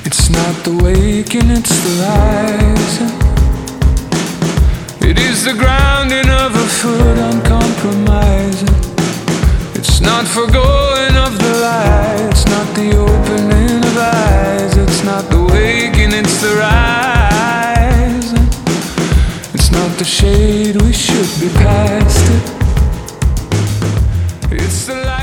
It's not the waking, it's the rising. It is the grounding of a foot uncompromising. It's not forgoing of the light, it's not the opening of eyes. It's not the waking, it's the rising. It's not the shade, we should be past it. It's the light.